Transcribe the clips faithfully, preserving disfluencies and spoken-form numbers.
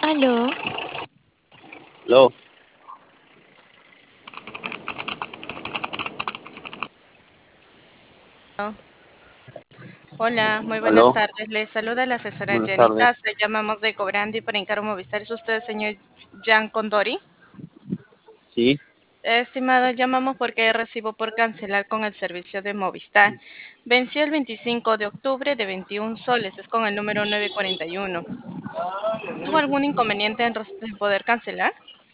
Aló, Aló, hola, muy buenas aló, tardes. Les saluda la asesora buenas Jenny tardes. Taz. Le llamamos de Cobrandi para Encaro Movistar. ¿Es usted el señor Jan Condori? Sí, Estimado, llamamos porque recibo por cancelar con el servicio de Movistar. Venció el veinticinco de octubre de veintiún soles, es con el número nueve cuarenta y uno. ¿Tuvo algún inconveniente en, res- en poder cancelar?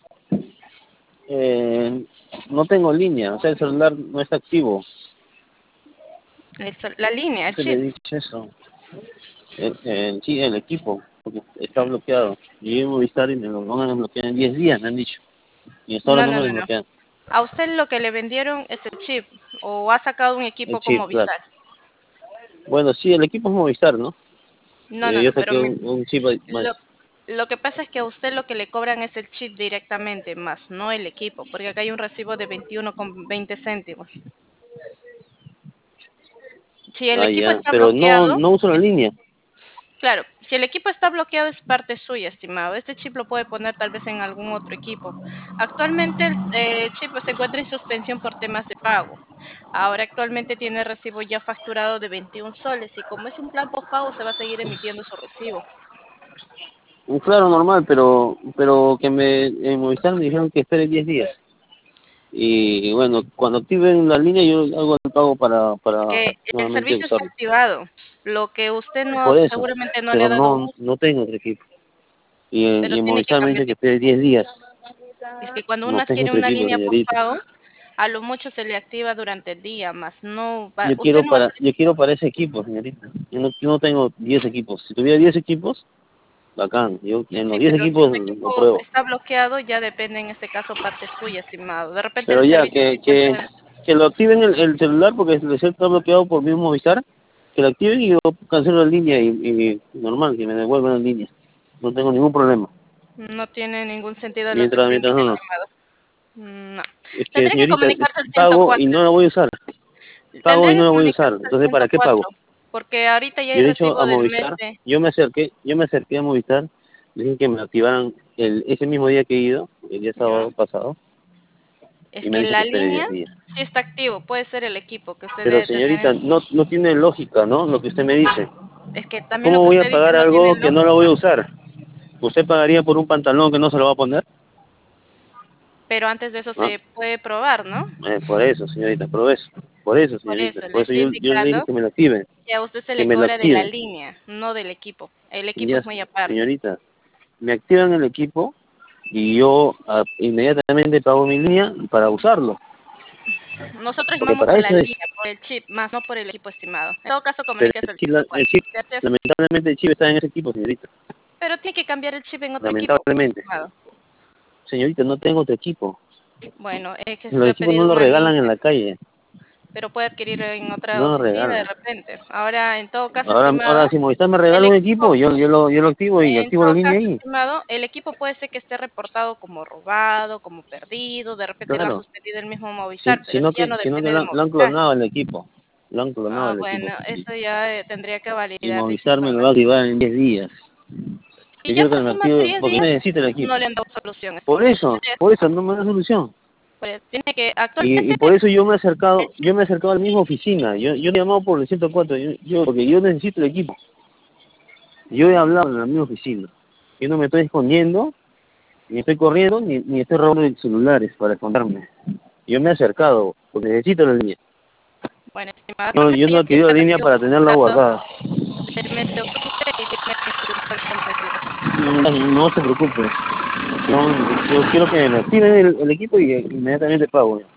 eh, no tengo línea, o sea, el celular no está activo. Es la línea, el ¿Qué le he chip. dicho eso? El, el- sí, el equipo, porque está bloqueado. Yo iba a Movistar y me lo van a desbloquear en diez días, me han dicho. Y hasta ahora No, no no, me lo no, no. desbloquean. A usted lo que le vendieron es el chip o ha sacado un El equipo con chip, claro. Movistar. Bueno, sí, el equipo es Movistar, ¿no? No, no, Eh, yo no, pero saqué mi- un, un chip ahí más. Lo, lo que pasa es que a usted lo que le cobran es el chip directamente, más no el equipo, porque acá hay un recibo de veintiuno con veinte céntimos. Si el Ah, equipo ya, está pero no, bloqueado, no uso la es- línea. claro, si el equipo está bloqueado es parte suya, estimado. Este chip lo puede poner tal vez en algún otro equipo. Actualmente el eh, chip se encuentra en suspensión por temas de pago. Ahora actualmente tiene recibo ya facturado de veintiún soles y como es un plan postpago se va a seguir emitiendo su recibo. Un claro, normal, pero pero que me en Movistar me dijeron que espere diez días. Y bueno, cuando activen la línea yo hago el pago para, Es para que el nuevamente servicio está usarlo. activado. Lo que usted no, Por eso, seguramente no le ha pero dado no uso, no tengo otro equipo. Y en, pero y en tiene que Movistar me cambiar dice de que espere equipo. diez días. Es que cuando uno No tengo adquiere otro una equipo, línea señorita. postpago, a lo mucho se le activa durante el día, más no va, Yo usted quiero no va a para ser, yo quiero para ese equipo, señorita. Yo no, yo no tengo diez equipos. Si tuviera diez equipos, bacán. Yo en los sí, diez pero si equipos su lo equipo pruebo. está bloqueado, ya depende en este caso parte suya, estimado. De repente Pero el ya, servicio se que, que, encuentra, que lo activen el, el celular porque el celular está bloqueado por mismo Movistar. Que lo activen y yo cancelo la línea y, y normal, que me devuelvan la línea. No tengo ningún problema. no tiene ningún sentido lo que Mientras, usted mientras indica, no, no. estimado. No. Es que, Tendría que señorita, es- comunicarse al pago y ciento cuatro. no la voy a usar. Pago Tendría y no que la voy a usar. comunicarse al Entonces, ¿para qué pago? ciento cuatro, porque ahorita ya hay Yo he dicho recibo a del mes Movistar, de, yo me acerqué, yo me acerqué a Movistar, dije que me activaran el, ese mismo día que he ido, el día ¿ya? sábado pasado, Es y me que han dicho que la espere línea diez días. sí está activo, puede ser el equipo que usted Pero debe tener. señorita, en- no, no tiene lógica, ¿no? Lo que usted me dice. Es que también lo ¿Cómo que voy a usted dice pagar no tiene algo que no lo voy a lógica. usar? ¿Usted pagaría por un pantalón que no se lo va a poner? Pero antes de eso ¿No? se puede probar, ¿no? Eh, por eso, señorita, por eso. Por eso, Por señorita. eso le Por eso estoy yo, yo le dije indicando que me lo activen, que a usted se que le me lo cobra de la activen. línea, no del equipo. El Y equipo ya, es muy aparte. señorita, me activan el equipo y yo ah, inmediatamente pago mi línea para usarlo. Nosotros Porque llamamos para por la eso es. línea, por el chip, más no por el equipo estimado. En todo caso, Pero comuníquese el al chip, la- ciento el cuatro. chip, Gracias. lamentablemente el chip está en ese equipo, señorita. Pero tiene que cambiar el chip en otro equipo, Lamentablemente. estimado. Señorita, no tengo otro equipo. Bueno, es que Los usted ha equipos no pedido los una regalan línea, en la calle, pero puede adquirir en otra no los oficina de regalan. repente. Ahora, en todo caso, Ahora, estimado, ahora si Movistar me el regala un equipo, equipo, yo, yo, lo, yo lo activo y en activo la todo línea caso, ahí. estimado, el equipo puede ser que esté reportado como robado, como perdido, de repente lo ha Claro. suspendido el mismo Si, Movistar, pero eso sino ya que, no sino que depende lo, de han lo han Movistar. clonado el equipo. Lo han clonado Ah, el equipo, bueno, eso señorita. ya eh, tendría que Y validar dicha Movistar me lo va a información. activar en diez días. Si Yo ya quiero que me pasó más de active diez porque días, necesito el no equipo. le han dado solución, Por estimado. eso, por eso no me da solución. Pues, tiene que, Y, actualmente, y por eso yo me he el acercado, yo chip, me he acercado a la misma oficina. Yo, yo he llamado por el ciento cuatro, yo, yo, porque yo necesito el equipo. Yo he hablado en la misma oficina. Yo no me estoy escondiendo, ni estoy corriendo, ni, ni estoy robando celulares para esconderme. Yo me he acercado, porque necesito la línea. bueno, estimado, Yo, yo actualmente no ya tiene adquirí la línea recibo para tenerla facturado guardada. del mes de octubre y tiene veintiún con retiro. No, no se preocupe. Yo, yo quiero que me activen el, el equipo y inmediatamente pago.